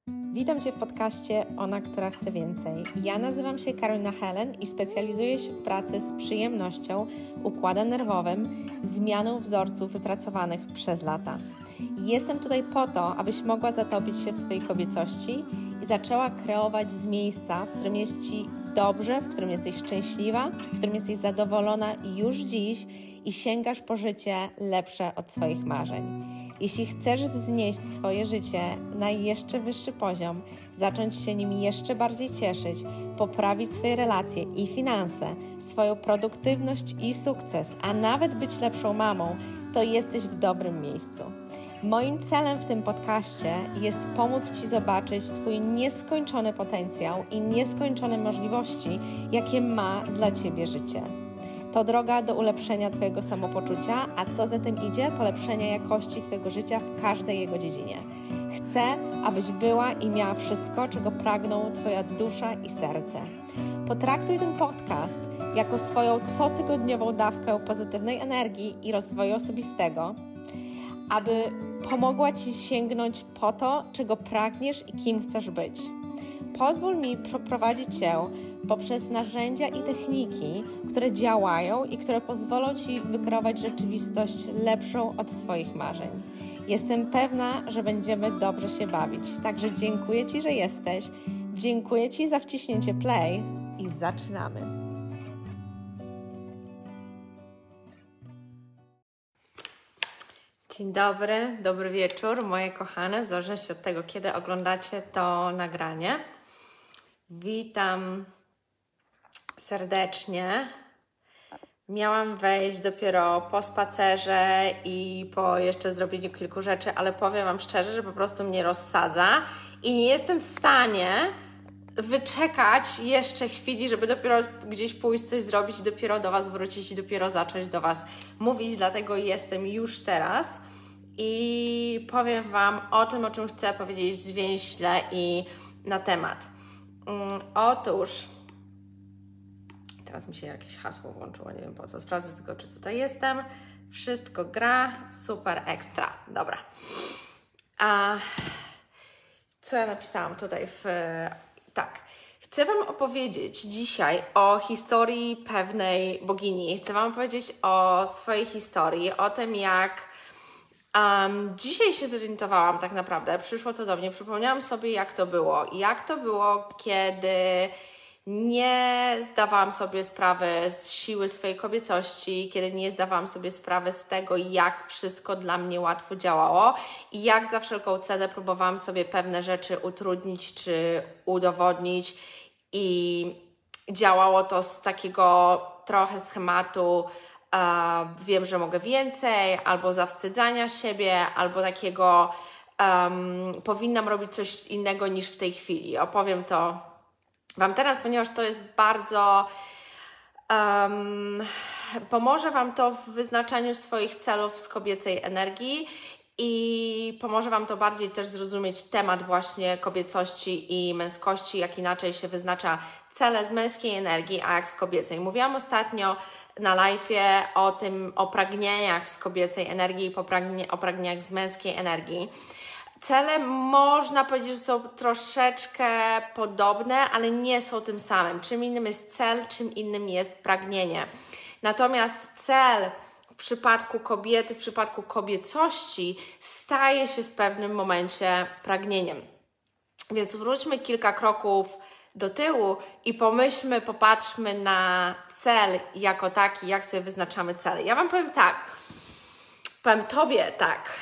Witam Cię w podcaście Ona, która chce więcej. Ja nazywam się Karolina Helen i specjalizuję się w pracy z przyjemnością, układem nerwowym, zmianą wzorców wypracowanych przez lata. Jestem tutaj po to, abyś mogła zatopić się w swojej kobiecości i zaczęła kreować z miejsca, w którym jest Ci dobrze, w którym jesteś szczęśliwa, w którym jesteś zadowolona już dziś i sięgasz po życie lepsze od swoich marzeń. Jeśli chcesz wznieść swoje życie na jeszcze wyższy poziom, zacząć się nim jeszcze bardziej cieszyć, poprawić swoje relacje i finanse, swoją produktywność i sukces, a nawet być lepszą mamą, to jesteś w dobrym miejscu. Moim celem w tym podcaście jest pomóc Ci zobaczyć Twój nieskończony potencjał i nieskończone możliwości, jakie ma dla Ciebie życie. To droga do ulepszenia Twojego samopoczucia, a co za tym idzie, polepszenia jakości Twojego życia w każdej jego dziedzinie. Chcę, abyś była i miała wszystko, czego pragną Twoja dusza i serce. Potraktuj ten podcast jako swoją cotygodniową dawkę pozytywnej energii i rozwoju osobistego, aby pomogła Ci sięgnąć po to, czego pragniesz i kim chcesz być. Pozwól mi przeprowadzić Cię poprzez narzędzia i techniki, które działają i które pozwolą Ci wykreować rzeczywistość lepszą od Twoich marzeń. Jestem pewna, że będziemy dobrze się bawić, także dziękuję Ci, że jesteś. Dziękuję Ci za wciśnięcie play i zaczynamy. Dzień dobry, dobry wieczór, moje kochane, w zależności od tego, kiedy oglądacie to nagranie. Witam serdecznie. Miałam wejść dopiero po spacerze i po jeszcze zrobieniu kilku rzeczy, ale powiem Wam szczerze, że po prostu mnie rozsadza i nie jestem w stanie wyczekać jeszcze chwili, żeby dopiero gdzieś pójść, coś zrobić i dopiero do Was wrócić i dopiero zacząć do Was mówić, dlatego jestem już teraz i powiem Wam o tym, o czym chcę powiedzieć zwięźle i na temat. Otóż teraz mi się jakieś hasło włączyło, nie wiem po co. Sprawdzę tylko, czy tutaj jestem. Wszystko gra. Super, ekstra. Dobra. A co ja napisałam tutaj Tak. Chcę Wam opowiedzieć dzisiaj o historii pewnej bogini. Chcę Wam opowiedzieć o swojej historii, o tym, jak dzisiaj się zorientowałam tak naprawdę. Przyszło to do mnie. Przypomniałam sobie, jak to było. Jak to było, kiedy nie zdawałam sobie sprawy z siły swojej kobiecości, kiedy nie zdawałam sobie sprawy z tego, jak wszystko dla mnie łatwo działało i jak za wszelką cenę próbowałam sobie pewne rzeczy utrudnić czy udowodnić i działało to z takiego trochę schematu wiem, że mogę więcej, albo zawstydzania siebie, albo takiego powinnam robić coś innego niż w tej chwili. Opowiem to Wam teraz, ponieważ to jest bardzo pomoże Wam to w wyznaczaniu swoich celów z kobiecej energii i pomoże Wam to bardziej też zrozumieć temat właśnie kobiecości i męskości, jak inaczej się wyznacza cele z męskiej energii, a jak z kobiecej. Mówiłam ostatnio na live'ie o tym, o pragnieniach z kobiecej energii i o pragnieniach z męskiej energii. Cele można powiedzieć, że są troszeczkę podobne, ale nie są tym samym. Czym innym jest cel, czym innym jest pragnienie. Natomiast cel w przypadku kobiety, w przypadku kobiecości staje się w pewnym momencie pragnieniem. Więc wróćmy kilka kroków do tyłu i popatrzmy na cel jako taki, jak sobie wyznaczamy cele. Ja Wam powiem tak, powiem Tobie tak.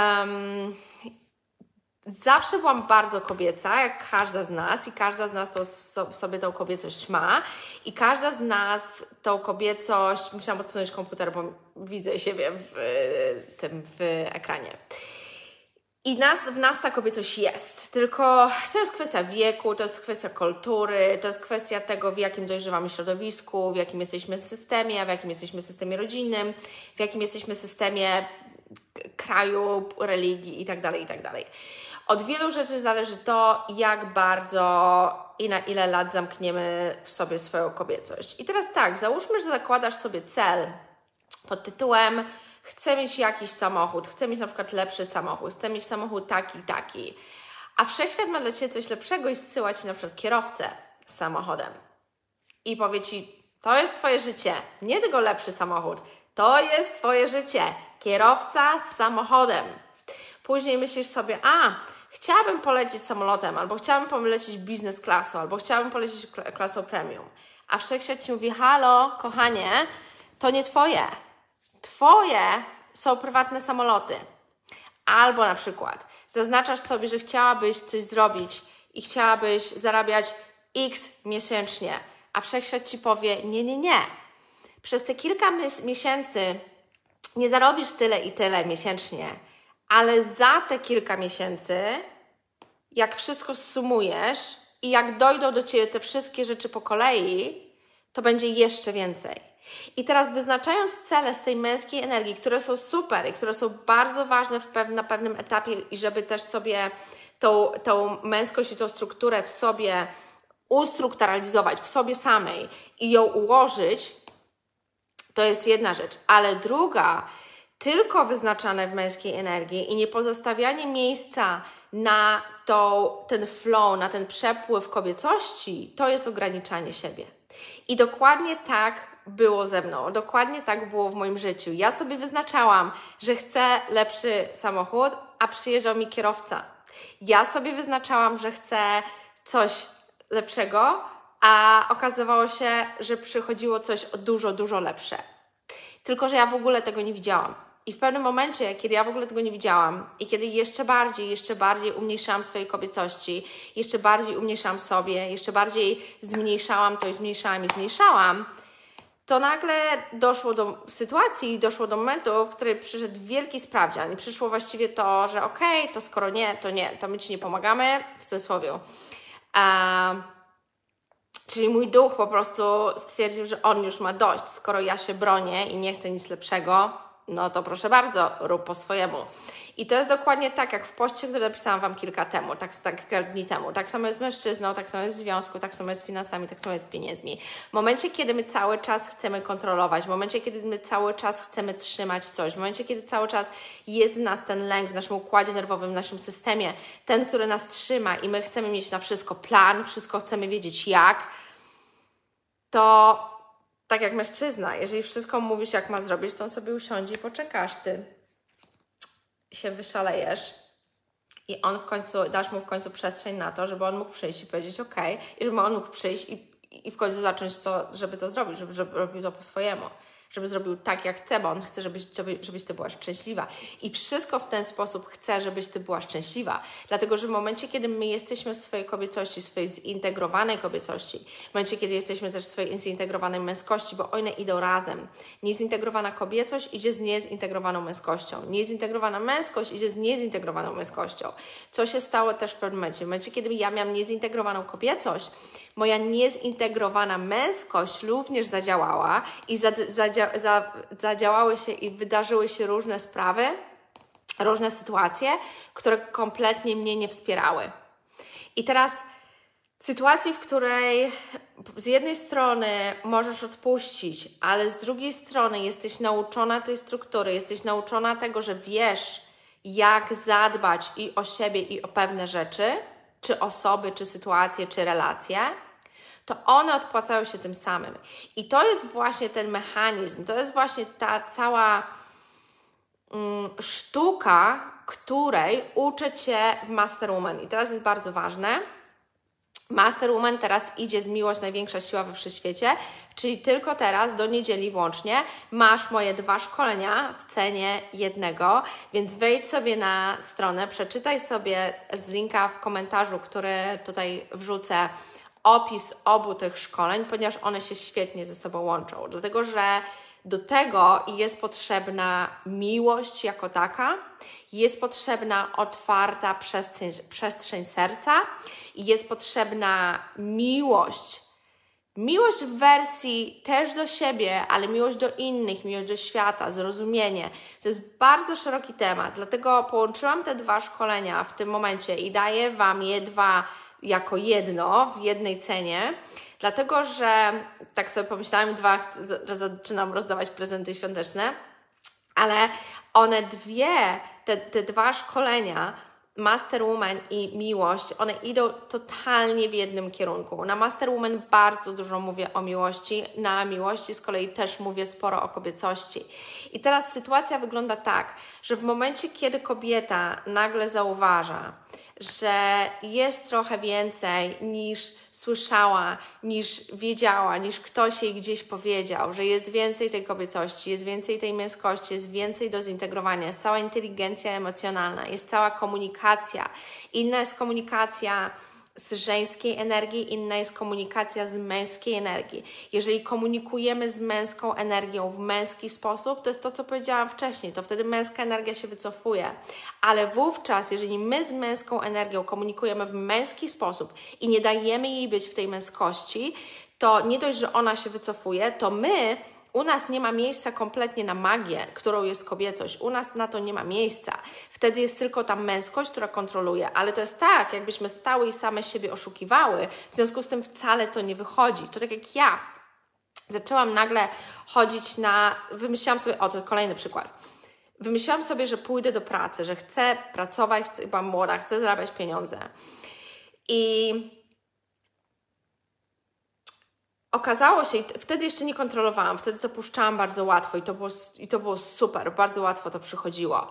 Zawsze byłam bardzo kobieca, jak każda z nas i każda z nas sobie tą kobiecość ma i każda z nas tą kobiecość, musiałam odsunąć komputer, bo widzę siebie w ekranie. I w nas ta kobiecość jest, tylko to jest kwestia wieku, to jest kwestia kultury, to jest kwestia tego, w jakim dojrzewamy środowisku, w jakim jesteśmy systemie, w jakim jesteśmy systemie rodzinnym, w jakim jesteśmy systemie kraju, religii itd., itd. Od wielu rzeczy zależy to, jak bardzo i na ile lat zamkniemy w sobie swoją kobiecość. I teraz tak, załóżmy, że zakładasz sobie cel pod tytułem chcę mieć jakiś samochód, chcę mieć na przykład lepszy samochód, chcę mieć samochód taki, A wszechświat ma dla Ciebie coś lepszego i zsyła Ci na przykład kierowcę z samochodem. I powie Ci, to jest Twoje życie, nie tylko lepszy samochód, to jest Twoje życie, kierowca z samochodem. Później myślisz sobie, chciałabym polecieć samolotem, albo chciałabym polecieć biznes klasą, albo chciałabym polecieć klasą premium. A wszechświat Ci mówi, halo, kochanie, to nie Twoje. Twoje są prywatne samoloty. Albo na przykład zaznaczasz sobie, że chciałabyś coś zrobić i chciałabyś zarabiać X miesięcznie, a wszechświat Ci powie, nie. Przez te kilka miesięcy nie zarobisz tyle i tyle miesięcznie, ale za te kilka miesięcy, jak wszystko zsumujesz i jak dojdą do Ciebie te wszystkie rzeczy po kolei, to będzie jeszcze więcej. I teraz wyznaczając cele z tej męskiej energii, które są super i które są bardzo ważne na pewnym etapie i żeby też sobie tą męskość i tą strukturę w sobie ustrukturalizować, w sobie samej i ją ułożyć, to jest jedna rzecz. Ale druga, tylko wyznaczane w męskiej energii i nie pozostawianie miejsca na ten flow, na ten przepływ kobiecości, to jest ograniczanie siebie. I dokładnie tak było ze mną, dokładnie tak było w moim życiu. Ja sobie wyznaczałam, że chcę lepszy samochód, a przyjeżdżał mi kierowca. Ja sobie wyznaczałam, że chcę coś lepszego, a okazywało się, że przychodziło coś dużo lepsze. Tylko że ja w ogóle tego nie widziałam. I w pewnym momencie, kiedy ja w ogóle tego nie widziałam i kiedy jeszcze bardziej umniejszałam swojej kobiecości, jeszcze bardziej umniejszałam sobie, jeszcze bardziej zmniejszałam to i zmniejszałam, to nagle doszło do sytuacji, doszło do momentu, w którym przyszedł wielki sprawdzian. I przyszło właściwie to, że to skoro nie, to my Ci nie pomagamy, w cudzysłowie. Czyli mój duch po prostu stwierdził, że on już ma dość. Skoro ja się bronię i nie chcę nic lepszego, no to proszę bardzo, rób po swojemu. I to jest dokładnie tak, jak w poście, który napisałam Wam kilka dni temu. Tak samo jest z mężczyzną, tak samo jest w związku, tak samo jest z finansami, tak samo jest z pieniędzmi. W momencie, kiedy my cały czas chcemy kontrolować, w momencie, kiedy my cały czas chcemy trzymać coś, w momencie, kiedy cały czas jest w nas ten lęk w naszym układzie nerwowym, w naszym systemie, ten, który nas trzyma i my chcemy mieć na wszystko plan, wszystko chcemy wiedzieć jak, to tak jak mężczyzna, jeżeli wszystko mówisz, jak ma zrobić, to on sobie usiądzie i poczekasz, ty się wyszalejesz i on dasz mu w końcu przestrzeń na to, żeby on mógł przyjść i powiedzieć i żeby on mógł przyjść i w końcu zacząć to, żeby to zrobić, żeby robił to po swojemu, żeby zrobił tak, jak chce, bo on chce, żebyś Ty była szczęśliwa. I wszystko w ten sposób chce, żebyś Ty była szczęśliwa. Dlatego, że w momencie, kiedy my jesteśmy w swojej kobiecości, swojej zintegrowanej kobiecości, w momencie, kiedy jesteśmy też w swojej zintegrowanej męskości, bo one idą razem. Niezintegrowana kobiecość idzie z niezintegrowaną męskością. Niezintegrowana męskość idzie z niezintegrowaną męskością. Co się stało też w pewnym momencie? W momencie, kiedy ja miałam niezintegrowaną kobiecość, moja niezintegrowana męskość również zadziałała i zadziałały się i wydarzyły się różne sprawy, różne sytuacje, które kompletnie mnie nie wspierały. I teraz w sytuacji, w której z jednej strony możesz odpuścić, ale z drugiej strony jesteś nauczona tej struktury, jesteś nauczona tego, że wiesz, jak zadbać i o siebie, i o pewne rzeczy, czy osoby, czy sytuacje, czy relacje, to one odpłacają się tym samym. I to jest właśnie ten mechanizm, to jest właśnie ta cała sztuka, której uczę Cię w Masterwoman. I teraz jest bardzo ważne. Masterwoman teraz idzie z Miłość Największa Siła we Wszechświecie, czyli tylko teraz, do niedzieli włącznie, masz moje 2 szkolenia w cenie jednego, więc wejdź sobie na stronę, przeczytaj sobie z linka w komentarzu, który tutaj wrzucę, opis obu tych szkoleń, ponieważ one się świetnie ze sobą łączą. Dlatego, że do tego jest potrzebna miłość jako taka, jest potrzebna otwarta przestrzeń serca i jest potrzebna miłość. Miłość w wersji też do siebie, ale miłość do innych, miłość do świata, zrozumienie. To jest bardzo szeroki temat, dlatego połączyłam te 2 szkolenia w tym momencie i daję Wam je 2 jako jedno, w jednej cenie, dlatego, że tak sobie pomyślałam, zaczynam rozdawać prezenty świąteczne, ale one te 2 szkolenia Master Woman i miłość, one idą totalnie w jednym kierunku. Na Master Woman bardzo dużo mówię o miłości, na miłości z kolei też mówię sporo o kobiecości. I teraz sytuacja wygląda tak, że w momencie, kiedy kobieta nagle zauważa, że jest trochę więcej niż słyszała, niż wiedziała, niż ktoś jej gdzieś powiedział, że jest więcej tej kobiecości, jest więcej tej męskości, jest więcej do zintegrowania, jest cała inteligencja emocjonalna, jest cała komunikacja. Inna jest komunikacja z żeńskiej energii, inna jest komunikacja z męskiej energii. Jeżeli komunikujemy z męską energią w męski sposób, to jest to, co powiedziałam wcześniej, to wtedy męska energia się wycofuje. Ale wówczas, jeżeli my z męską energią komunikujemy w męski sposób i nie dajemy jej być w tej męskości, to nie dość, że ona się wycofuje, to u nas nie ma miejsca kompletnie na magię, którą jest kobiecość. U nas na to nie ma miejsca. Wtedy jest tylko ta męskość, która kontroluje. Ale to jest tak, jakbyśmy stały i same siebie oszukiwały. W związku z tym wcale to nie wychodzi. To tak jak ja zaczęłam nagle chodzić wymyśliłam sobie, to kolejny przykład. Wymyśliłam sobie, że pójdę do pracy, że chcę pracować, byłam młoda, chcę zarabiać pieniądze. I okazało się, i wtedy jeszcze nie kontrolowałam, wtedy to puszczałam bardzo łatwo i to było super, bardzo łatwo to przychodziło.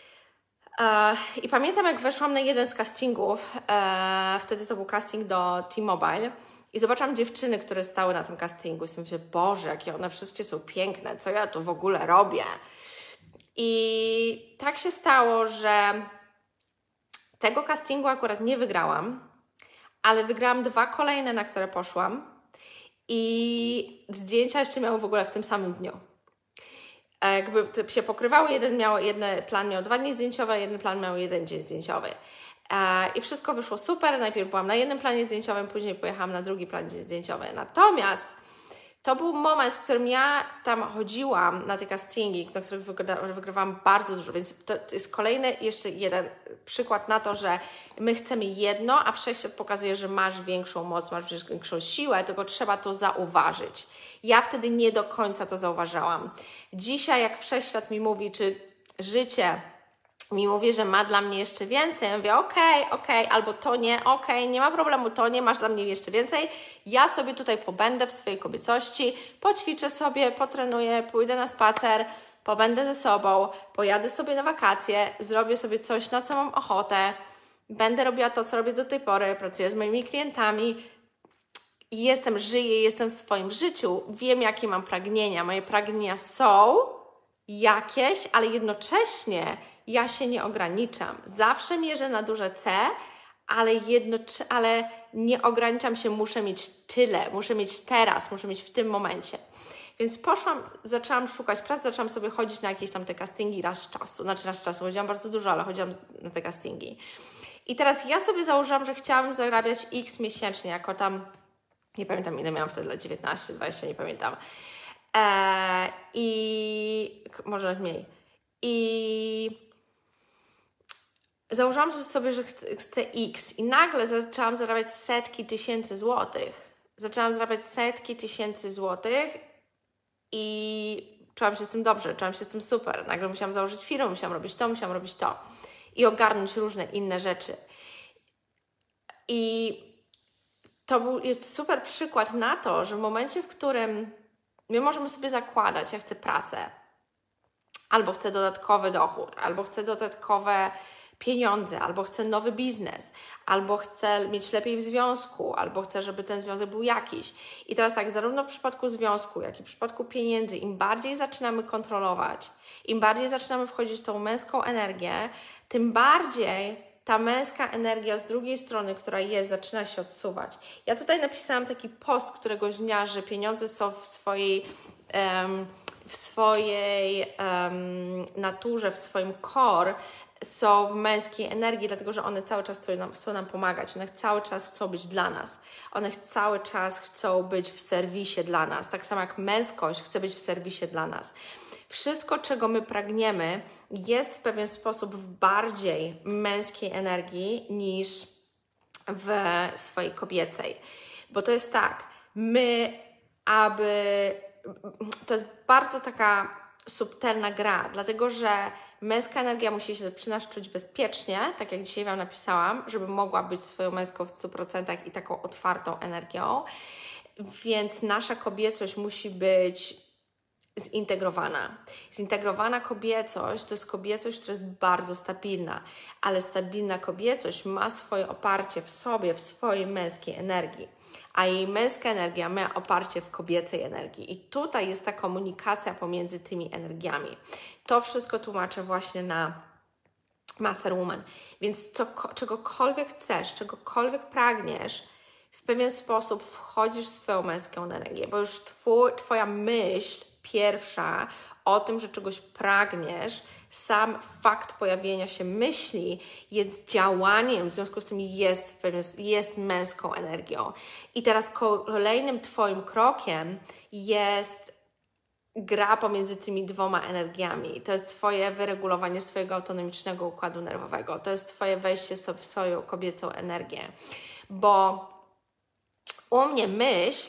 I pamiętam, jak weszłam na jeden z castingów, wtedy to był casting do T-Mobile i zobaczyłam dziewczyny, które stały na tym castingu i sobie myślę, Boże, jakie one wszystkie są piękne, co ja tu w ogóle robię? I tak się stało, że tego castingu akurat nie wygrałam, ale wygrałam 2 kolejne, na które poszłam. I zdjęcia jeszcze miały w ogóle w tym samym dniu. Jakby się pokrywały, jeden plan miał 2 dni zdjęciowe, jeden plan miał 1 dzień zdjęciowy. I wszystko wyszło super. Najpierw byłam na jednym planie zdjęciowym, później pojechałam na drugi plan zdjęciowy. Natomiast to był moment, w którym ja tam chodziłam na te castingi, na których wygrywałam bardzo dużo, więc to jest kolejny jeszcze jeden przykład na to, że my chcemy jedno, a Wszechświat pokazuje, że masz większą moc, masz większą siłę, tylko trzeba to zauważyć. Ja wtedy nie do końca to zauważałam. Dzisiaj jak Wszechświat mi mówi, czy życie mi mówi, że ma dla mnie jeszcze więcej, ja mówię okej, albo to nie, nie ma problemu, to nie, masz dla mnie jeszcze więcej, ja sobie tutaj pobędę w swojej kobiecości, poćwiczę sobie, potrenuję, pójdę na spacer, pobędę ze sobą, pojadę sobie na wakacje, zrobię sobie coś, na co mam ochotę, będę robiła to, co robię do tej pory, pracuję z moimi klientami i żyję, jestem w swoim życiu, wiem, jakie mam pragnienia, moje pragnienia są jakieś, ale jednocześnie ja się nie ograniczam. Zawsze mierzę na duże C, ale nie ograniczam się, muszę mieć tyle, muszę mieć teraz, muszę mieć w tym momencie. Więc zaczęłam szukać pracy, zaczęłam sobie chodzić na jakieś tam te castingi raz z czasu. Chodziłam bardzo dużo, ale chodziłam na te castingi. I teraz ja sobie założyłam, że chciałam zarabiać X miesięcznie, jako tam, nie pamiętam ile miałam wtedy, 19, 20, nie pamiętam. I może nawet mniej. I założyłam sobie, że chcę X i nagle zaczęłam zarabiać setki tysięcy złotych. Zaczęłam zarabiać setki tysięcy złotych i czułam się z tym dobrze, czułam się z tym super. Nagle musiałam założyć firmę, musiałam robić to i ogarnąć różne inne rzeczy. I to jest super przykład na to, że w momencie, w którym my możemy sobie zakładać, ja chcę pracę, albo chcę dodatkowy dochód, albo chcę dodatkowe pieniądze, albo chcę nowy biznes, albo chcę mieć lepiej w związku, albo chcę, żeby ten związek był jakiś. I teraz tak, zarówno w przypadku związku, jak i w przypadku pieniędzy, im bardziej zaczynamy kontrolować, im bardziej zaczynamy wchodzić w tą męską energię, tym bardziej ta męska energia z drugiej strony, która zaczyna się odsuwać. Ja tutaj napisałam taki post któregoś dnia, że pieniądze są w swojej naturze, w swoim core, są w męskiej energii, dlatego że one cały czas chcą nam pomagać, one cały czas chcą być dla nas, one cały czas chcą być w serwisie dla nas, tak samo jak męskość chce być w serwisie dla nas. Wszystko, czego my pragniemy, jest w pewien sposób w bardziej męskiej energii niż w swojej kobiecej. Bo to jest tak, to jest bardzo taka subtelna gra, dlatego że męska energia musi się przy nas czuć bezpiecznie, tak jak dzisiaj Wam napisałam, żeby mogła być swoją męską w 100% i taką otwartą energią, więc nasza kobiecość musi być zintegrowana. Zintegrowana kobiecość to jest kobiecość, która jest bardzo stabilna, ale stabilna kobiecość ma swoje oparcie w sobie, w swojej męskiej energii, a jej męska energia ma oparcie w kobiecej energii. I tutaj jest ta komunikacja pomiędzy tymi energiami. To wszystko tłumaczę właśnie na Master Woman. Więc czegokolwiek chcesz, czegokolwiek pragniesz, w pewien sposób wchodzisz w swoją męską energię, bo już Twoja myśl pierwsza o tym, że czegoś pragniesz, sam fakt pojawienia się myśli jest działaniem, w związku z tym jest męską energią. I teraz kolejnym Twoim krokiem jest gra pomiędzy tymi dwoma energiami. To jest Twoje wyregulowanie swojego autonomicznego układu nerwowego. To jest Twoje wejście w swoją kobiecą energię. Bo u mnie myśl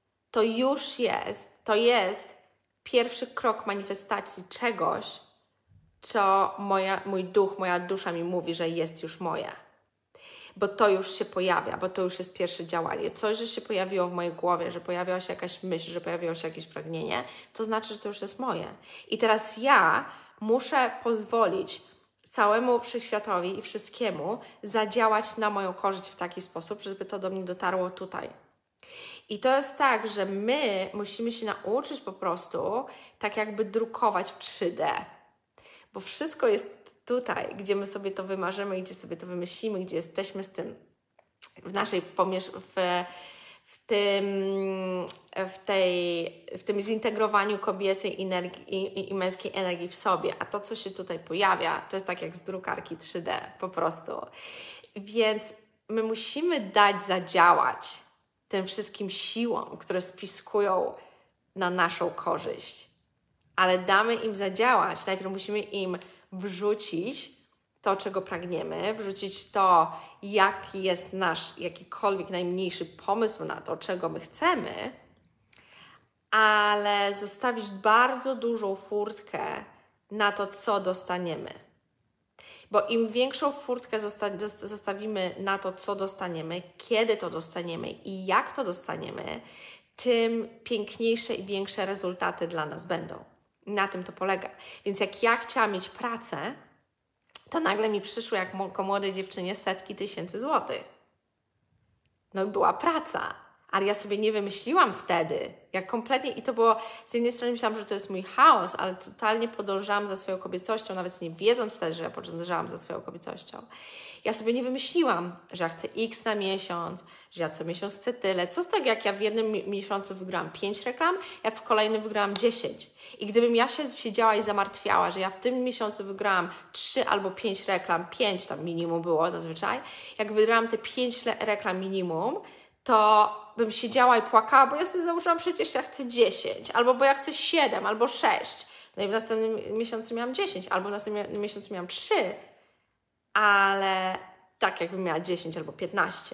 to jest pierwszy krok manifestacji czegoś, co mój duch, moja dusza mi mówi, że jest już moje. Bo to już się pojawia, bo to już jest pierwsze działanie. Coś, że się pojawiło w mojej głowie, że pojawiła się jakaś myśl, że pojawiło się jakieś pragnienie, to znaczy, że to już jest moje. I teraz ja muszę pozwolić całemu wszechświatowi i wszystkiemu zadziałać na moją korzyść w taki sposób, żeby to do mnie dotarło tutaj. I to jest tak, że my musimy się nauczyć po prostu tak jakby drukować w 3D. Bo wszystko jest tutaj, gdzie my sobie to wymarzymy, gdzie sobie to wymyślimy, gdzie jesteśmy z tym w tym zintegrowaniu kobiecej energii i męskiej energii w sobie. A to, co się tutaj pojawia, to jest tak jak z drukarki 3D po prostu. Więc my musimy dać zadziałać tym wszystkim siłom, które spiskują na naszą korzyść. Ale damy im zadziałać. Najpierw musimy im wrzucić to, czego pragniemy, wrzucić to, jaki jest nasz jakikolwiek najmniejszy pomysł na to, czego my chcemy, ale zostawić bardzo dużą furtkę na to, co dostaniemy. Bo im większą furtkę zostawimy na to, co dostaniemy, kiedy to dostaniemy i jak to dostaniemy, tym piękniejsze i większe rezultaty dla nas będą. Na tym to polega. Więc jak ja chciałam mieć pracę, to nagle mi przyszły jako młodej dziewczynie setki tysięcy złotych. No i była praca. Ale ja sobie nie wymyśliłam wtedy, jak kompletnie, i to było, z jednej strony myślałam, że to jest mój chaos, ale totalnie podążałam za swoją kobiecością, nawet nie wiedząc wtedy, że ja podążałam za swoją kobiecością. Ja sobie nie wymyśliłam, że ja chcę X na miesiąc, że ja co miesiąc chcę tyle. Co z tego, jak ja w jednym miesiącu wygrałam 5 reklam, jak w kolejnym wygrałam 10. I gdybym ja się siedziała i zamartwiała, że ja w tym miesiącu wygrałam 3 albo 5 reklam, 5 tam minimum było zazwyczaj, jak wygrałam te 5 reklam minimum, to bym siedziała i płakała, bo ja sobie założyłam, przecież ja chcę 10, albo bo ja chcę 7, albo 6. No i w następnym miesiącu miałam 10, albo w następnym miesiącu miałam 3, ale tak jakbym miała 10 albo 15.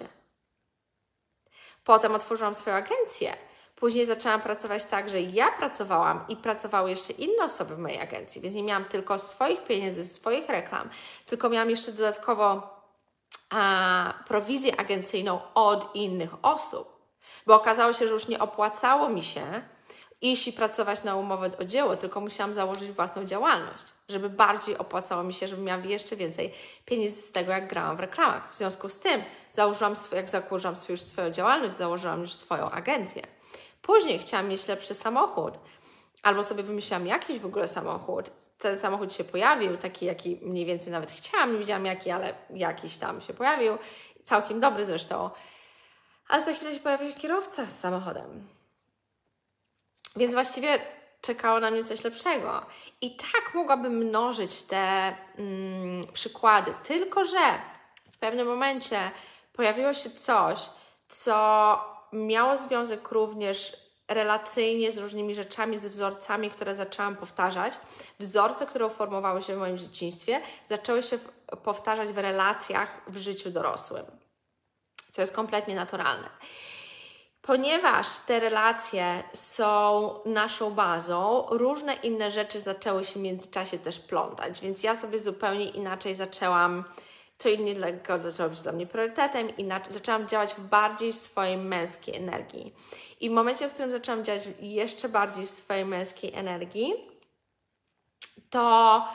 Potem otworzyłam swoją agencję. Później zaczęłam pracować tak, że ja pracowałam i pracowały jeszcze inne osoby w mojej agencji, więc nie miałam tylko swoich pieniędzy, swoich reklam, tylko miałam jeszcze dodatkowo prowizję agencyjną od innych osób, bo okazało się, że już nie opłacało mi się iść i pracować na umowę o dzieło, tylko musiałam założyć własną działalność, żeby bardziej opłacało mi się, żebym miała jeszcze więcej pieniędzy z tego, jak grałam w reklamach. W związku z tym jak założyłam już swoją działalność, założyłam już swoją agencję. Później chciałam mieć lepszy samochód, albo sobie wymyśliłam jakiś w ogóle samochód. Ten samochód się pojawił, taki jaki mniej więcej nawet chciałam, nie wiedziałam jaki, ale jakiś tam się pojawił, całkiem dobry zresztą. Ale za chwilę się pojawił kierowca z samochodem. Więc właściwie czekało na mnie coś lepszego. I tak mogłabym mnożyć te przykłady, tylko że w pewnym momencie pojawiło się coś, co miało związek również relacyjnie z różnymi rzeczami, z wzorcami, które zaczęłam powtarzać. Wzorce, które uformowały się w moim dzieciństwie, zaczęły się powtarzać w relacjach w życiu dorosłym, co jest kompletnie naturalne. Ponieważ te relacje są naszą bazą, różne inne rzeczy zaczęły się w międzyczasie też plątać, więc ja sobie zupełnie inaczej zaczęłam, co innego zaczęło być dla mnie priorytetem, inaczej zaczęłam działać w bardziej swojej męskiej energii. I w momencie, w którym zaczęłam działać jeszcze bardziej w swojej męskiej energii, to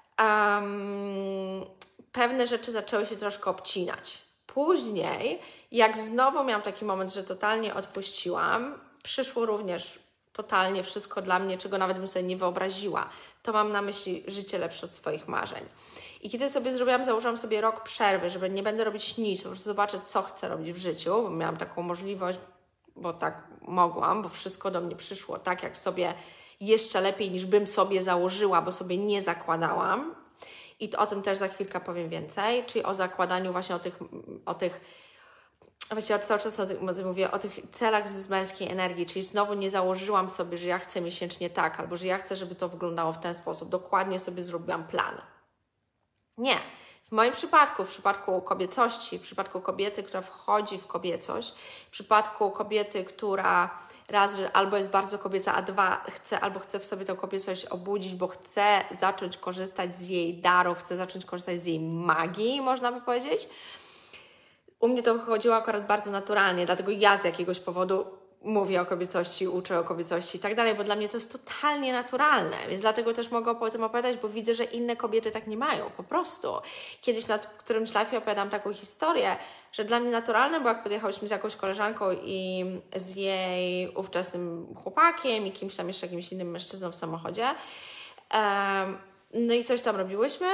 pewne rzeczy zaczęły się troszkę obcinać. Później, jak znowu miałam taki moment, że totalnie odpuściłam, przyszło również totalnie wszystko dla mnie, czego nawet bym sobie nie wyobraziła. To mam na myśli życie lepsze od swoich marzeń. I kiedy sobie założyłam sobie rok przerwy, żeby nie będę robić nic, po prostu zobaczę, co chcę robić w życiu, bo miałam taką możliwość, bo tak mogłam, bo wszystko do mnie przyszło tak, jak sobie jeszcze lepiej niż bym sobie założyła, bo sobie nie zakładałam. I to o tym też za chwilkę powiem więcej, czyli o zakładaniu właśnie właściwie cały czas mówię o tych celach z męskiej energii, czyli znowu nie założyłam sobie, że ja chcę miesięcznie tak, albo że ja chcę, żeby to wyglądało w ten sposób. Dokładnie sobie zrobiłam plan. Nie. W moim przypadku, w przypadku kobiecości, w przypadku kobiety, która wchodzi w kobiecość, w przypadku kobiety, która raz, że albo jest bardzo kobieca, a dwa, chce w sobie tę kobiecość obudzić, bo chce zacząć korzystać z jej darów, chce zacząć korzystać z jej magii, można by powiedzieć. U mnie to wychodziło akurat bardzo naturalnie, dlatego ja z jakiegoś powodu mówię o kobiecości, uczę o kobiecości i tak dalej, bo dla mnie to jest totalnie naturalne, więc dlatego też mogę o tym opowiadać, bo widzę, że inne kobiety tak nie mają, po prostu. Kiedyś na którymś live'ie opowiadam taką historię, że dla mnie naturalne było, jak podjechałyśmy z jakąś koleżanką i z jej ówczesnym chłopakiem i kimś tam jeszcze jakimś innym mężczyzną w samochodzie. No i coś tam robiłyśmy.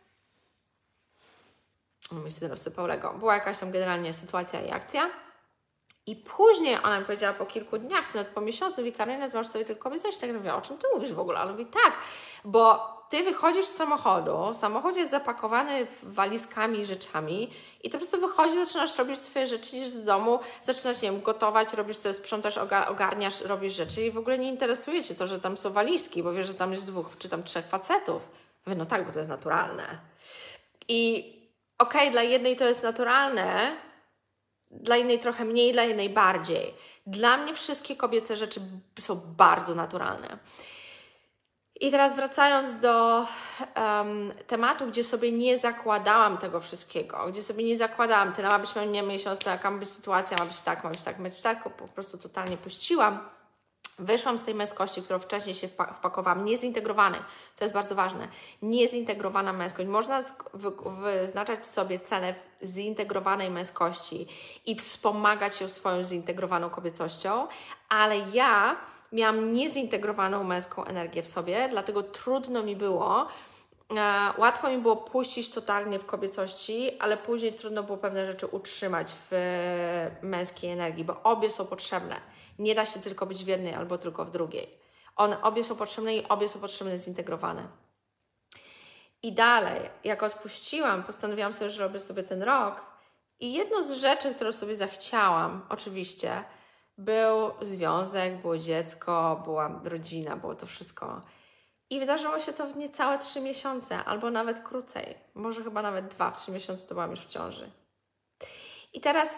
Mój syn rozsypał Lego. Była jakaś tam generalnie sytuacja i akcja. I później ona mi powiedziała po kilku dniach, czy nawet po miesiącu, mówi: Karolina, ty masz sobie tylko kobiecość? Tak mówię: o czym ty mówisz w ogóle? Ale mówi: tak, bo ty wychodzisz z samochodu, samochód jest zapakowany walizkami i rzeczami i ty po prostu wychodzisz, zaczynasz robić swoje rzeczy, idziesz do domu, zaczynasz, nie wiem, gotować, robisz sobie, sprzątasz, ogarniasz, robisz rzeczy i w ogóle nie interesuje cię to, że tam są walizki, bo wiesz, że tam jest 2 czy tam 3 facetów. Mówię: no tak, bo to jest naturalne. I okej, dla jednej to jest naturalne, dla innej trochę mniej, dla innej bardziej. Dla mnie wszystkie kobiece rzeczy są bardzo naturalne. I teraz wracając do tematu, gdzie sobie nie zakładałam tego wszystkiego, gdzie sobie nie zakładałam, tyle ma być miesiąc, taka ma być sytuacja, ma być tak, po prostu totalnie puściłam. Wyszłam z tej męskości, którą wcześniej się wpakowałam, niezintegrowanej. To jest bardzo ważne. Niezintegrowana męskość. Można wyznaczać sobie cele zintegrowanej męskości i wspomagać się swoją zintegrowaną kobiecością, ale ja miałam niezintegrowaną męską energię w sobie, dlatego trudno mi było, łatwo mi było puścić totalnie w kobiecości, ale później trudno było pewne rzeczy utrzymać w męskiej energii, bo obie są potrzebne. Nie da się tylko być w jednej albo tylko w drugiej. One obie są potrzebne i obie są potrzebne zintegrowane. I dalej, jak odpuściłam, postanowiłam sobie, że robię sobie ten rok i jedną z rzeczy, którą sobie zachciałam, oczywiście, był związek, było dziecko, była rodzina, było to wszystko. I wydarzyło się to w niecałe 3 miesiące, albo nawet krócej. Może chyba nawet 2, w 3 miesiące to byłam już w ciąży. I teraz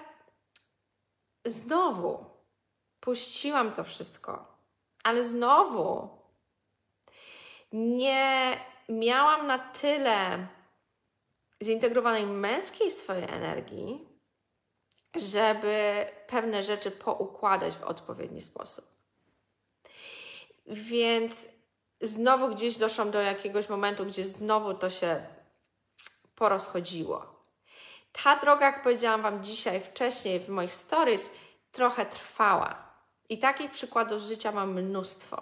znowu puściłam to wszystko, ale znowu nie miałam na tyle zintegrowanej męskiej swojej energii, żeby pewne rzeczy poukładać w odpowiedni sposób. Więc znowu gdzieś doszłam do jakiegoś momentu, gdzie znowu to się porozchodziło. Ta droga, jak powiedziałam Wam dzisiaj, wcześniej w moich stories, trochę trwała. I takich przykładów z życia mam mnóstwo.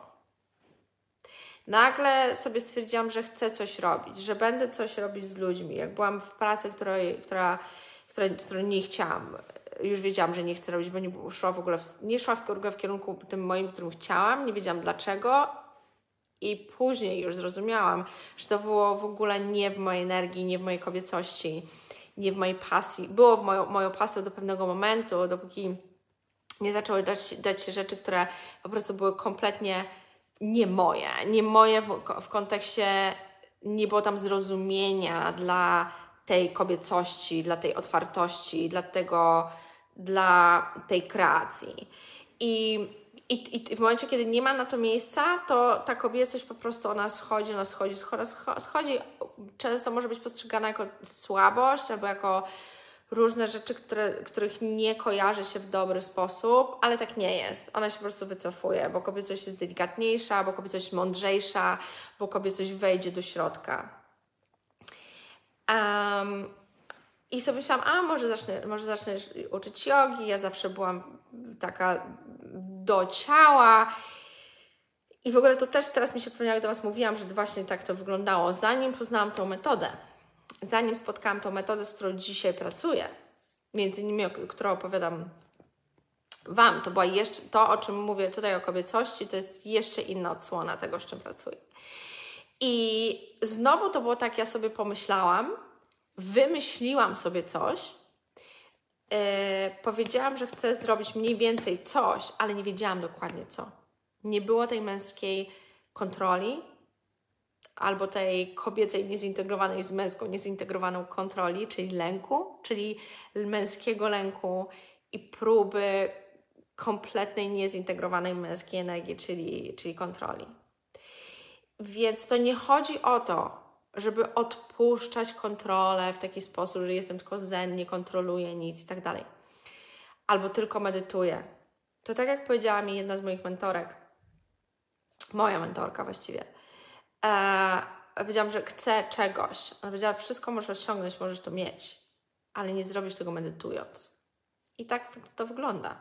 Nagle sobie stwierdziłam, że chcę coś robić, że będę coś robić z ludźmi. Jak byłam w pracy, której nie chciałam, już wiedziałam, że nie chcę robić, bo nie szła w ogóle w kierunku tym moim, którym chciałam, nie wiedziałam dlaczego. I później już zrozumiałam, że to było w ogóle nie w mojej energii, nie w mojej kobiecości, nie w mojej pasji. Było moją pasją do pewnego momentu, dopóki nie zaczęły dać się rzeczy, które po prostu były kompletnie nie moje. Nie moje w kontekście, nie było tam zrozumienia dla tej kobiecości, dla tej otwartości, dla tego dla tej kreacji. I w momencie, kiedy nie ma na to miejsca, to ta kobiecość po prostu ona schodzi. Często może być postrzegana jako słabość albo jako różne rzeczy, których nie kojarzy się w dobry sposób, ale tak nie jest. Ona się po prostu wycofuje, bo kobiecość jest delikatniejsza, bo kobiecość mądrzejsza, bo kobiecość wejdzie do środka. I sobie myślałam, może zacznę uczyć jogi. Ja zawsze byłam taka do ciała. I w ogóle to też teraz mi się przypomniało, jak do Was mówiłam, że właśnie tak to wyglądało. Zanim poznałam tą metodę, zanim spotkałam tą metodę, z którą dzisiaj pracuję, między innymi, którą opowiadam Wam, to była jeszcze to, o czym mówię tutaj o kobiecości, to jest jeszcze inna odsłona tego, z czym pracuję. I znowu to było tak, ja sobie pomyślałam, wymyśliłam sobie coś, powiedziałam, że chcę zrobić mniej więcej coś, ale nie wiedziałam dokładnie co. Nie było tej męskiej kontroli, albo tej kobiecej niezintegrowanej z męską niezintegrowaną kontroli, czyli lęku, czyli męskiego lęku i próby kompletnej niezintegrowanej męskiej energii, czyli kontroli. Więc to nie chodzi o to, żeby odpuszczać kontrolę w taki sposób, że jestem tylko zen, nie kontroluję nic i tak dalej. Albo tylko medytuję. To tak jak powiedziała mi jedna z moich mentorek, moja mentorka właściwie, powiedziałam, że chcę czegoś. Ona powiedziała, wszystko możesz osiągnąć, możesz to mieć, ale nie zrobisz tego medytując. I tak to wygląda.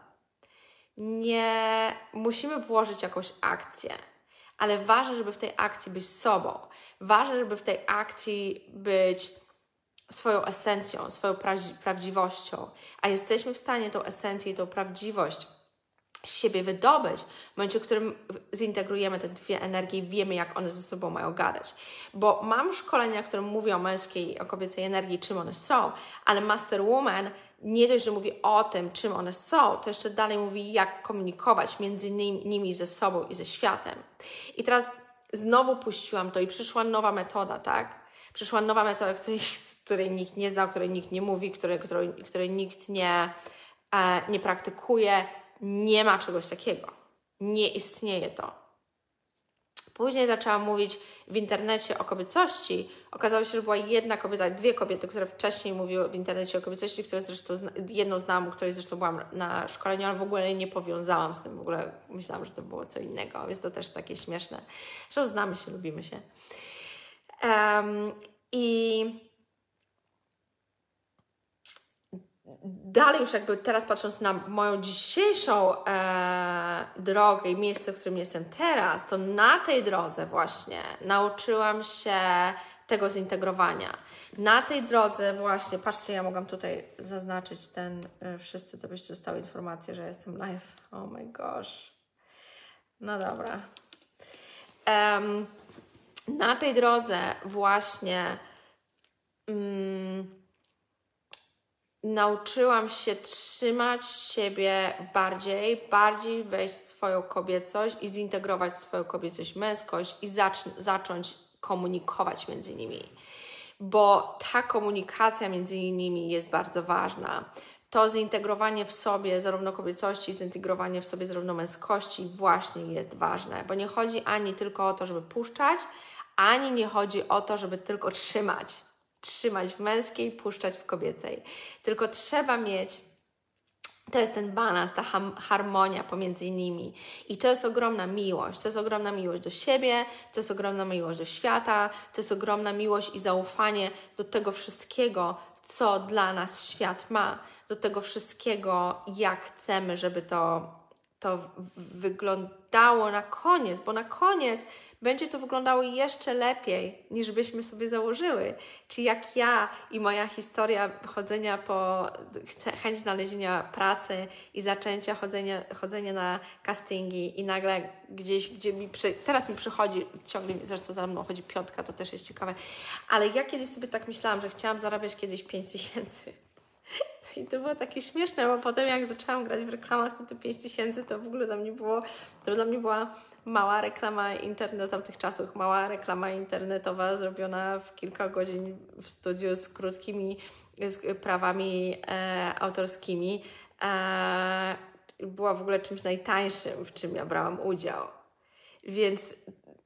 Nie musimy włożyć jakąś akcję, ale ważne, żeby w tej akcji być sobą. Ważne, żeby w tej akcji być swoją esencją, swoją prawdziwością. A jesteśmy w stanie tą esencję i tą prawdziwość z siebie wydobyć w momencie, w którym zintegrujemy te dwie energie i wiemy, jak one ze sobą mają gadać. Bo mam szkolenia, które mówią o męskiej i o kobiecej energii, czym one są, ale Master Woman nie dość, że mówi o tym, czym one są, to jeszcze dalej mówi, jak komunikować między nimi ze sobą i ze światem. I teraz znowu puściłam to i przyszła nowa metoda, tak? Przyszła nowa metoda, której nikt nie znał, której nikt nie mówi, której nikt nie praktykuje. Nie ma czegoś takiego. Nie istnieje to. Później zaczęłam mówić w internecie o kobiecości. Okazało się, że była jedna kobieta, dwie kobiety, które wcześniej mówiły w internecie o kobiecości, które zresztą jedną znałam, u której zresztą byłam na szkoleniu, ale w ogóle nie powiązałam z tym. W ogóle myślałam, że to było co innego, więc to też takie śmieszne. Zresztą znamy się, lubimy się. I dalej już jakby teraz patrząc na moją dzisiejszą drogę i miejsce, w którym jestem teraz, to na tej drodze właśnie nauczyłam się tego zintegrowania. Na tej drodze właśnie, patrzcie, ja mogłam tutaj zaznaczyć wszyscy to byście dostały informację, że jestem live. Oh my gosh. No dobra. Na tej drodze właśnie nauczyłam się trzymać siebie bardziej wejść w swoją kobiecość i zintegrować swoją kobiecość, męskość i zacząć komunikować między nimi. Bo ta komunikacja między nimi jest bardzo ważna. To zintegrowanie w sobie zarówno kobiecości, zintegrowanie w sobie zarówno męskości właśnie jest ważne. Bo nie chodzi ani tylko o to, żeby puszczać, ani nie chodzi o to, żeby tylko trzymać w męskiej, puszczać w kobiecej. Tylko trzeba mieć, to jest ten balans, ta harmonia pomiędzy nimi. I to jest ogromna miłość. To jest ogromna miłość do siebie, to jest ogromna miłość do świata, to jest ogromna miłość i zaufanie do tego wszystkiego, co dla nas świat ma. Do tego wszystkiego, jak chcemy, żeby to wyglądało na koniec, bo na koniec będzie to wyglądało jeszcze lepiej, niż byśmy sobie założyły. Czyli jak ja i moja historia chodzenia chęć znalezienia pracy i zaczęcia chodzenia na castingi i nagle gdzieś, teraz mi przychodzi, ciągle zresztą za mną chodzi piątka, to też jest ciekawe, ale ja kiedyś sobie tak myślałam, że chciałam zarabiać kiedyś 5000. I to było takie śmieszne, bo potem jak zaczęłam grać w reklamach, to te 5000 to w ogóle dla mnie była mała reklama internetowa w tych czasach, mała reklama internetowa zrobiona w kilka godzin w studiu z krótkimi prawami autorskimi była w ogóle czymś najtańszym, w czym ja brałam udział. Więc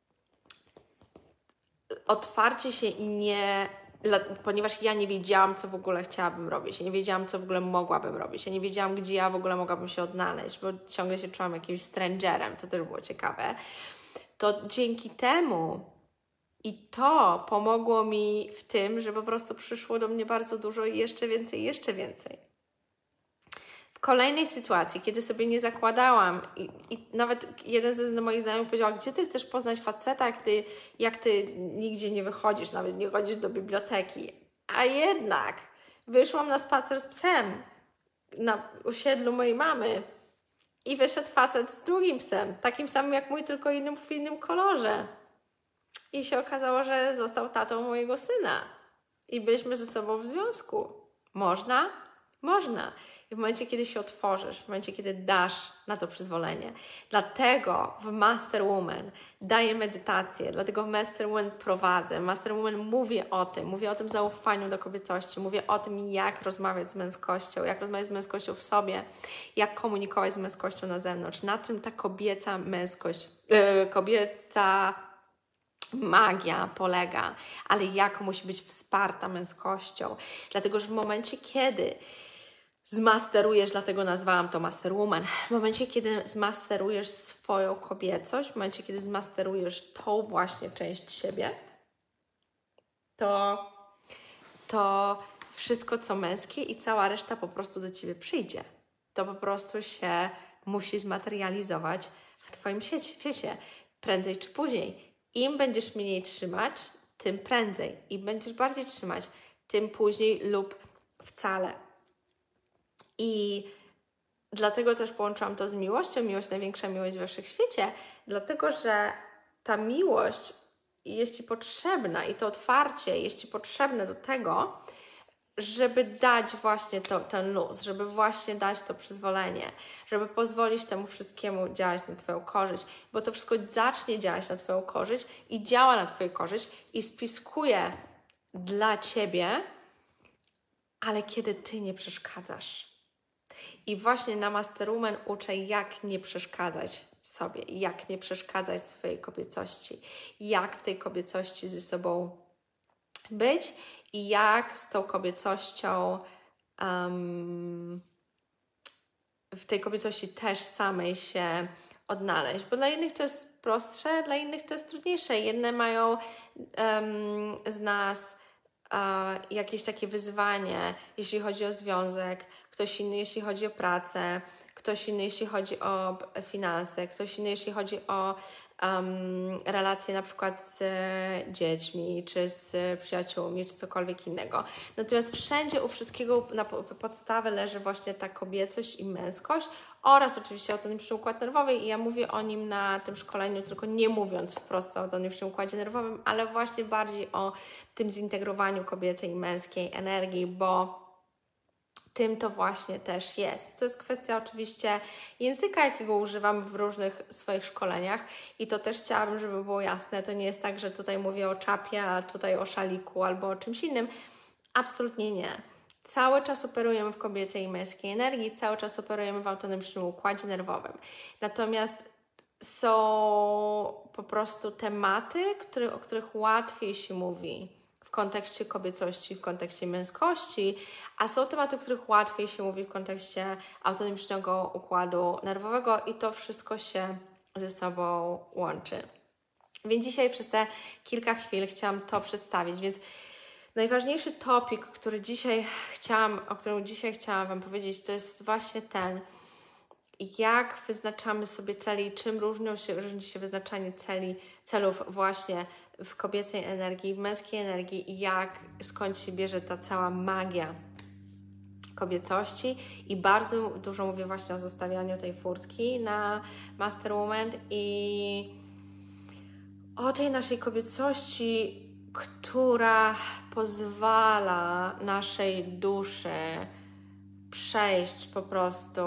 otwarcie się ponieważ ja nie wiedziałam, co w ogóle chciałabym robić, ja nie wiedziałam, co w ogóle mogłabym robić, ja nie wiedziałam, gdzie ja w ogóle mogłabym się odnaleźć, bo ciągle się czułam jakimś strangerem, to też było ciekawe. To dzięki temu i to pomogło mi w tym, że po prostu przyszło do mnie bardzo dużo i jeszcze więcej, jeszcze więcej. W kolejnej sytuacji, kiedy sobie nie zakładałam i nawet jeden ze moich znajomych powiedział, gdzie ty chcesz poznać faceta, jak ty nigdzie nie wychodzisz, nawet nie chodzisz do biblioteki. A jednak wyszłam na spacer z psem na osiedlu mojej mamy i wyszedł facet z drugim psem, takim samym jak mój, tylko w innym kolorze. I się okazało, że został tatą mojego syna. I byliśmy ze sobą w związku. Można? Można. I w momencie, kiedy się otworzysz, w momencie, kiedy dasz na to przyzwolenie. Dlatego w Master Woman daję medytację, dlatego w Master Woman prowadzę. W Master Woman mówię o tym zaufaniu do kobiecości, mówię o tym, jak rozmawiać z męskością, jak rozmawiać z męskością w sobie, jak komunikować z męskością na zewnątrz. Na czym ta kobieca męskość, kobieca magia polega, ale jak musi być wsparta męskością. Dlatego, że w momencie, kiedy zmasterujesz, dlatego nazwałam to Master Woman, w momencie, kiedy zmasterujesz swoją kobiecość, w momencie, kiedy zmasterujesz tą właśnie część siebie, to wszystko, co męskie i cała reszta po prostu do Ciebie przyjdzie. To po prostu się musi zmaterializować w Twoim świecie, prędzej czy później. Im będziesz mniej trzymać, tym prędzej. Im będziesz bardziej trzymać, tym później lub wcale. I dlatego też połączyłam to z miłością. Miłość, największa miłość we wszechświecie. Dlatego, że ta miłość jest Ci potrzebna i to otwarcie jest Ci potrzebne do tego, żeby dać właśnie ten luz, żeby właśnie dać to przyzwolenie, żeby pozwolić temu wszystkiemu działać na Twoją korzyść, bo to wszystko zacznie działać na Twoją korzyść i działa na Twoją korzyść i spiskuje dla Ciebie, ale kiedy Ty nie przeszkadzasz. I właśnie na Master Woman uczę, jak nie przeszkadzać sobie, jak nie przeszkadzać swojej kobiecości, jak w tej kobiecości ze sobą być i jak z tą kobiecością w tej kobiecości też samej się odnaleźć, bo dla innych to jest prostsze, dla innych to jest trudniejsze. Jedne mają z nas jakieś takie wyzwanie, jeśli chodzi o związek, ktoś inny, jeśli chodzi o pracę, ktoś inny, jeśli chodzi o finanse, ktoś inny, jeśli chodzi o relacje na przykład z dziećmi, czy z przyjaciółmi, czy cokolwiek innego. Natomiast wszędzie u wszystkiego na podstawie leży właśnie ta kobiecość i męskość oraz oczywiście autonomiczny układ nerwowy i ja mówię o nim na tym szkoleniu, tylko nie mówiąc wprost o autonomicznym układzie nerwowym, ale właśnie bardziej o tym zintegrowaniu kobiecej i męskiej energii, bo tym to właśnie też jest. To jest kwestia oczywiście języka, jakiego używam w różnych swoich szkoleniach i to też chciałabym, żeby było jasne. To nie jest tak, że tutaj mówię o czapie, a tutaj o szaliku albo o czymś innym. Absolutnie nie. Cały czas operujemy w kobiecej i męskiej energii, cały czas operujemy w autonomicznym układzie nerwowym. Natomiast są po prostu tematy, o których łatwiej się mówi w kontekście kobiecości, w kontekście męskości, a są tematy, o których łatwiej się mówi w kontekście autonomicznego układu nerwowego i to wszystko się ze sobą łączy. Więc dzisiaj przez te kilka chwil chciałam to przedstawić, więc najważniejszy topik, o którym dzisiaj chciałam Wam powiedzieć, to jest właśnie ten, jak wyznaczamy sobie cele i czym różni się wyznaczanie celów właśnie w kobiecej energii, w męskiej energii i skąd się bierze ta cała magia kobiecości i bardzo dużo mówię właśnie o zostawianiu tej furtki na Master Woman i o tej naszej kobiecości, która pozwala naszej duszy przejść po prostu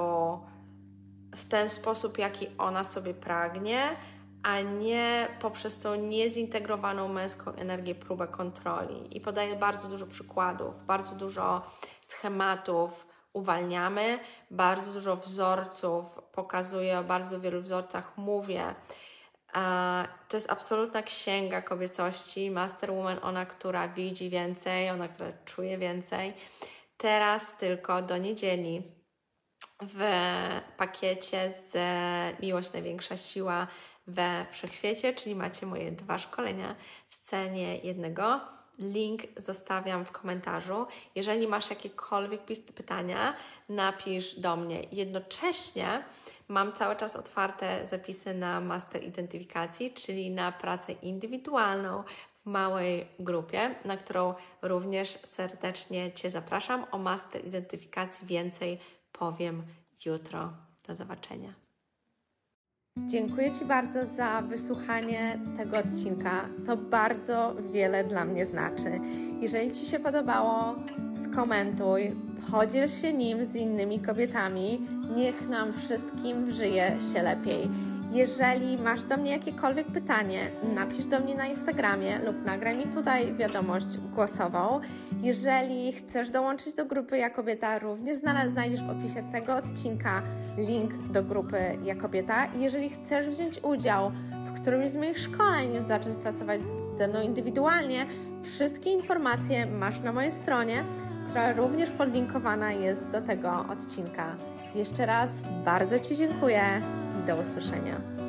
w ten sposób, jaki ona sobie pragnie, a nie poprzez tą niezintegrowaną męską energię próbę kontroli. I podaję bardzo dużo przykładów, bardzo dużo schematów, uwalniamy. Bardzo dużo wzorców pokazuję, o bardzo wielu wzorcach mówię. To jest absolutna księga kobiecości. Master Woman, ona, która widzi więcej, ona, która czuje więcej. Teraz tylko do niedzieli w pakiecie z Miłość Największa Siła we Wszechświecie, czyli macie moje 2 szkolenia w cenie jednego. Link zostawiam w komentarzu. Jeżeli masz jakiekolwiek pytania, napisz do mnie. Jednocześnie mam cały czas otwarte zapisy na Master Identyfikacji, czyli na pracę indywidualną w małej grupie, na którą również serdecznie Cię zapraszam. O Master Identyfikacji więcej powiem jutro. Do zobaczenia. Dziękuję Ci bardzo za wysłuchanie tego odcinka. To bardzo wiele dla mnie znaczy. Jeżeli Ci się podobało, skomentuj, podziel się nim z innymi kobietami. Niech nam wszystkim żyje się lepiej. Jeżeli masz do mnie jakiekolwiek pytanie, napisz do mnie na Instagramie lub nagraj mi tutaj wiadomość głosową. Jeżeli chcesz dołączyć do grupy Ja Kobieta, również znajdziesz w opisie tego odcinka link do grupy Ja Kobieta. Jeżeli chcesz wziąć udział w którymś z moich szkoleń, zacząć pracować ze mną indywidualnie, wszystkie informacje masz na mojej stronie, która również podlinkowana jest do tego odcinka. Jeszcze raz bardzo Ci dziękuję i do usłyszenia.